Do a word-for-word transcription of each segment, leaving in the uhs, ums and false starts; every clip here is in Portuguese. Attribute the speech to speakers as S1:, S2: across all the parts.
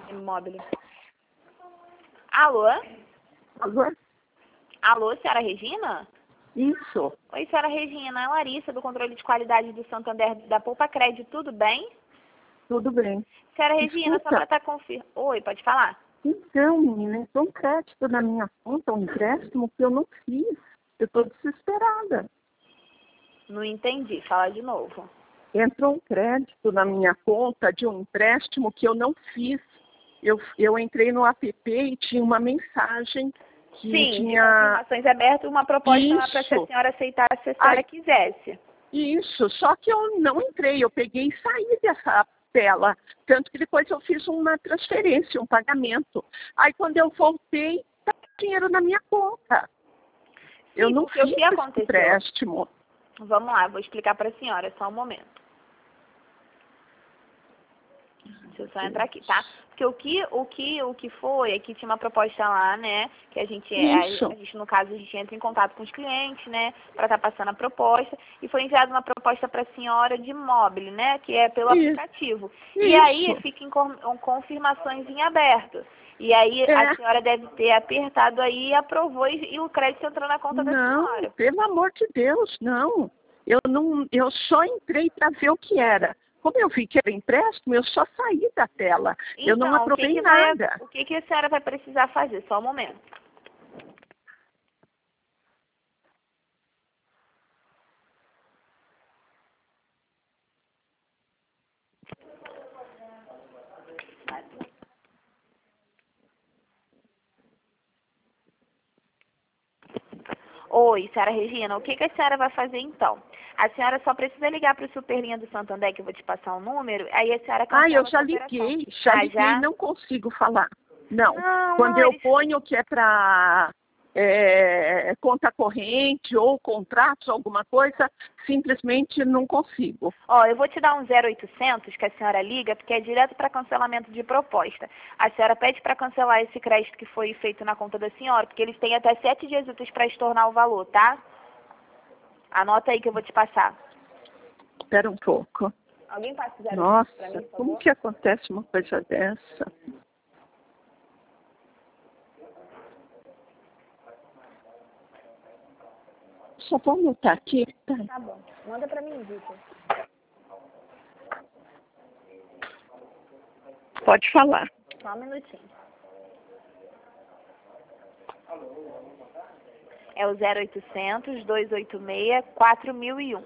S1: Imóvel. Alô?
S2: Alô?
S1: Alô, senhora Regina?
S2: Isso.
S1: Oi, senhora Regina. É Larissa, do controle de qualidade do Santander da Poupa Crédito. Tudo bem?
S2: Tudo bem.
S1: Senhora Regina,
S2: Escuta.
S1: só para estar confirmando. Oi, pode falar?
S2: Então, menina, entrou um crédito na minha conta, um empréstimo que eu não fiz. Eu estou desesperada.
S1: Não entendi. Fala de novo.
S2: Entrou um crédito na minha conta de um empréstimo que eu não fiz. Eu, eu entrei no app e tinha uma mensagem que
S1: Sim,
S2: tinha...
S1: de confirmações abertas, uma proposta lá para que a
S2: Isso.
S1: senhora aceitasse se a senhora
S2: Ai.
S1: quisesse.
S2: Isso, só que eu não entrei, eu peguei e saí dessa tela. Tanto que depois eu fiz uma transferência, um pagamento. Aí quando eu voltei, estava dinheiro na minha conta.
S1: Sim,
S2: Eu não
S1: porque
S2: fiz
S1: o que
S2: esse
S1: aconteceu?
S2: empréstimo.
S1: Vamos lá, eu vou explicar para a senhora, só um momento. Deixa eu só entrar aqui, tá? Porque o que, o que, o que foi é que tinha uma proposta lá, né? Que a gente, a,
S2: Isso.
S1: a gente, no caso, a gente entra em contato com os clientes, né? Para estar passando a proposta. E foi enviada uma proposta para a senhora de imóvel, né? Que é pelo
S2: Isso.
S1: aplicativo.
S2: Isso.
S1: E aí fica em com- confirmações em aberto. E aí
S2: É.
S1: a senhora deve ter apertado aí e aprovou e, e o crédito entrou na conta da
S2: Não,
S1: senhora.
S2: pelo amor de Deus, não. Eu, não, eu só entrei para ver o que era. Como eu vi que era empréstimo, eu só saí da tela.
S1: Então,
S2: eu não
S1: o que,
S2: aprovei
S1: que, vai,
S2: nada.
S1: o que, que a senhora vai precisar fazer? Só um momento. Oi, senhora Regina, o que, que a senhora vai fazer então? A senhora só precisa ligar para o Superlinha do Santander, que eu vou te passar um número, aí a senhora cancela
S2: Ah, eu
S1: a
S2: já
S1: sua operação.
S2: liguei, já
S1: Ah,
S2: liguei,
S1: já?
S2: não consigo falar. Não.
S1: Não,
S2: Quando
S1: não,
S2: eu
S1: eles...
S2: ponho que é para é, conta corrente ou contratos, alguma coisa, simplesmente não consigo.
S1: Ó, eu vou te dar um zero oitocentos que a senhora liga, porque é direto para cancelamento de proposta. A senhora pede para cancelar esse crédito que foi feito na conta da senhora, porque eles têm até sete dias úteis para estornar o valor, tá? Anota aí que eu vou te passar.
S2: Espera um pouco.
S1: Alguém passa o zero oitocentos para mim,
S2: Nossa,
S1: por
S2: como
S1: favor?
S2: que acontece uma coisa dessa? Só vou anotar aqui. Tá.
S1: Tá bom. Manda para mim, Vitor.
S2: Pode falar.
S1: Só um minutinho. É o zero oitocentos, dois oito seis, quatro mil e um.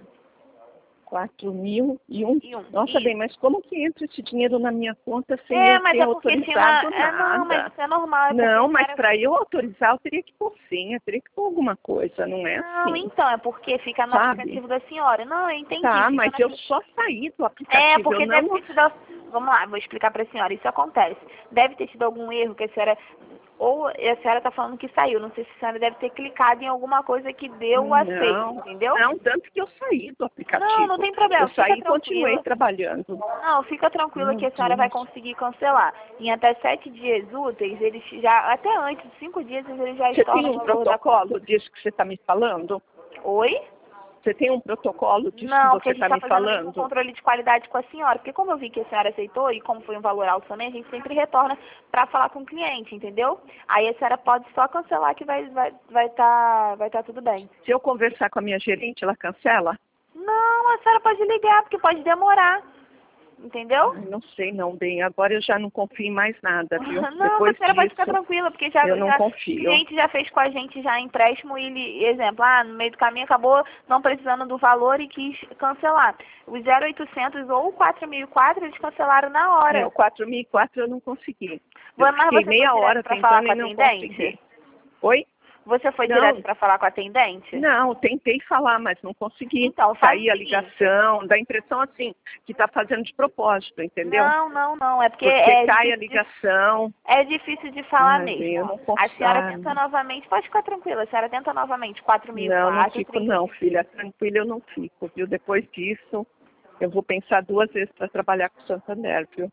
S2: quatro mil e um.
S1: E um.
S2: Nossa,
S1: Isso.
S2: bem, mas como que entra esse dinheiro na minha conta sem
S1: É,
S2: eu
S1: mas
S2: ter
S1: é porque tinha uma...
S2: autorizado
S1: É, não, mas
S2: nada?
S1: isso é normal. É
S2: Não,
S1: porque
S2: mas
S1: era...
S2: para eu autorizar, eu teria que pôr senha, teria que pôr alguma coisa, não é
S1: Não,
S2: assim,
S1: então, é porque fica no
S2: sabe?
S1: aplicativo da senhora. Não, eu entendi.
S2: Tá,
S1: Fica
S2: mas
S1: no
S2: eu
S1: apli-
S2: só saí do
S1: É,
S2: aplicativo,
S1: porque
S2: eu
S1: deve
S2: não...
S1: ter tido... Vamos lá, vou explicar para a senhora. Isso acontece. Deve ter tido algum erro que a senhora... Ou a senhora está falando que saiu. Não sei se a senhora deve ter clicado em alguma coisa que deu o aceito,
S2: Não,
S1: entendeu?
S2: não, tanto que eu saí do aplicativo.
S1: Não, não tem problema.
S2: Eu
S1: Fica
S2: saí e
S1: tranquila.
S2: continuei trabalhando.
S1: Não, fica tranquila que
S2: Meu
S1: a senhora vai
S2: Deus.
S1: conseguir cancelar. Em até sete dias úteis, eles já, até antes, cinco dias, eles já
S2: Você tem
S1: estornam
S2: um
S1: o valor da conta.
S2: protocolo disso que você está me falando?
S1: Oi?
S2: Você tem um protocolo disso que
S1: Não, porque
S2: você
S1: a gente
S2: está
S1: está
S2: me
S1: fazendo mesmo
S2: falando?
S1: controle de qualidade com a senhora. Porque como eu vi que a senhora aceitou e como foi um valor alto também, a gente sempre retorna para falar com o cliente, entendeu? Aí a senhora pode só cancelar que vai vai vai tá, vai tá tudo bem.
S2: Se eu conversar com a minha gerente, ela cancela?
S1: Não, a senhora pode ligar, porque pode demorar. Entendeu?
S2: Ai, não sei não, bem. Agora eu já não confio em mais nada, viu?
S1: Não,
S2: Depois
S1: a senhora pode ficar
S2: disso,
S1: tranquila, porque já,
S2: eu não
S1: já o
S2: confio.
S1: cliente já fez com a gente já empréstimo e ele, exemplo, ah, no meio do caminho acabou não precisando do valor e quis cancelar. Os zero oitocentos ou o quatro mil e quatro eles cancelaram na
S2: É,
S1: hora.
S2: o quatro mil e quatro eu não consegui. Eu
S1: Mas
S2: fiquei
S1: você foi
S2: meia hora
S1: direto para falar
S2: tentando
S1: com a
S2: e não
S1: atendente?
S2: consegui. Oi?
S1: Você foi
S2: Não.
S1: direto para falar com a atendente?
S2: Não, tentei falar, mas não consegui.
S1: Então, faz
S2: Sair
S1: o
S2: a
S1: seguinte.
S2: ligação, dá a impressão assim, que está fazendo de propósito, entendeu?
S1: Não, não, não, é porque,
S2: Porque
S1: é
S2: cai a
S1: difícil de,
S2: ligação.
S1: é difícil de falar
S2: Ai, bem,
S1: mesmo.
S2: eu não
S1: A senhora
S2: consigo.
S1: tenta novamente, pode ficar tranquila, a senhora tenta novamente, quatro mil e
S2: Não, não
S1: quatro,
S2: fico
S1: trinta.
S2: não, filha. Tranquila eu não fico, viu? Depois disso, eu vou pensar duas vezes para trabalhar com o Santander, viu?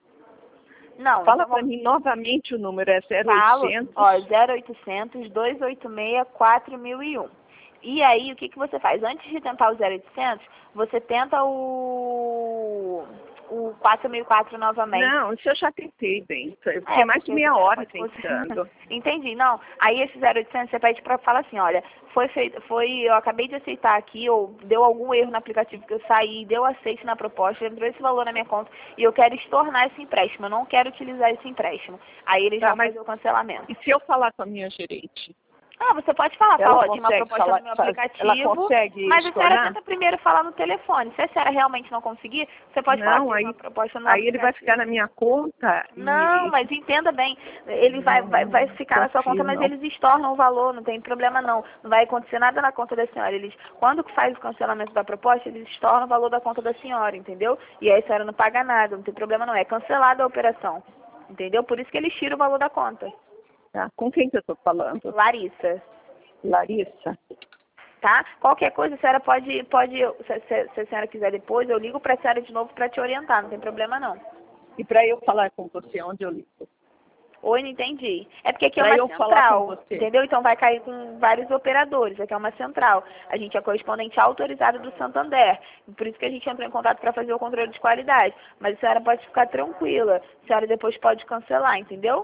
S1: Não,
S2: Fala
S1: então
S2: para
S1: vamos...
S2: mim novamente o número, é zero
S1: Falo,
S2: oitocentos.
S1: ó, zero oitocentos, dois oito seis, quatro mil e um. E aí, o que, que você faz? Antes de tentar o zero oitocentos, você tenta o... o quatro mil e quatro novamente.
S2: Não, isso eu já tentei, bem. Eu fiquei
S1: É,
S2: mais de
S1: porque
S2: meia
S1: você-
S2: hora
S1: você-
S2: tentando.
S1: Entendi, não. Aí esse zero oitocentos você pede para falar assim, olha, foi feito, foi, eu acabei de aceitar aqui, ou deu algum erro no aplicativo que eu saí, deu aceite na proposta, entrou esse valor na minha conta e eu quero estornar esse empréstimo, eu não quero utilizar esse empréstimo. Aí eles
S2: Tá,
S1: vão
S2: mas
S1: fazer o cancelamento.
S2: e se eu falar com a minha gerente?
S1: Ah, você pode falar,
S2: Ela
S1: fala, ó, tinha uma
S2: consegue
S1: proposta
S2: falar,
S1: no meu
S2: faz-
S1: aplicativo,
S2: ela consegue
S1: mas a senhora
S2: estornar?
S1: tenta primeiro falar no telefone. Se a senhora realmente não conseguir, você pode falar que
S2: Não,
S1: tinha
S2: aí,
S1: uma proposta no
S2: aí ele vai
S1: aplicativo.
S2: ficar na minha conta
S1: Não,
S2: e...
S1: mas entenda bem, ele vai, vai, vai
S2: Não,
S1: ficar na sua conta,
S2: confio,
S1: mas
S2: não.
S1: eles estornam o valor, não tem problema não. Não vai acontecer nada na conta da senhora. Eles, quando faz o cancelamento da proposta, eles estornam o valor da conta da senhora, entendeu? E aí a senhora não paga nada, não tem problema não. É cancelada a operação, entendeu? Por isso que eles tiram o valor da conta.
S2: Tá? Com quem que eu tô falando?
S1: Larissa.
S2: Larissa?
S1: Tá? Qualquer coisa, a senhora pode, pode se, se, se a senhora quiser depois, eu ligo para a senhora de novo para te orientar, não tem problema não.
S2: E para eu falar com você, onde eu ligo?
S1: Oi, não entendi. É porque aqui é
S2: Pra
S1: uma
S2: eu falar com
S1: central,
S2: você.
S1: entendeu? Então vai cair com vários operadores, aqui é uma central. A gente é correspondente autorizado do Santander, por isso que a gente entrou em contato para fazer o controle de qualidade. Mas a senhora pode ficar tranquila, a senhora depois pode cancelar, entendeu?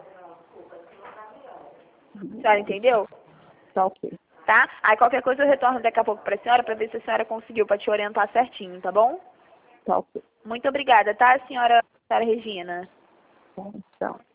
S1: A senhora entendeu?
S2: Tá ok.
S1: Tá? Aí qualquer coisa eu retorno daqui a pouco para a senhora para ver se a senhora conseguiu, para te orientar certinho, tá bom?
S2: Tá ok.
S1: Muito obrigada, tá, senhora, senhora Regina?
S2: Então,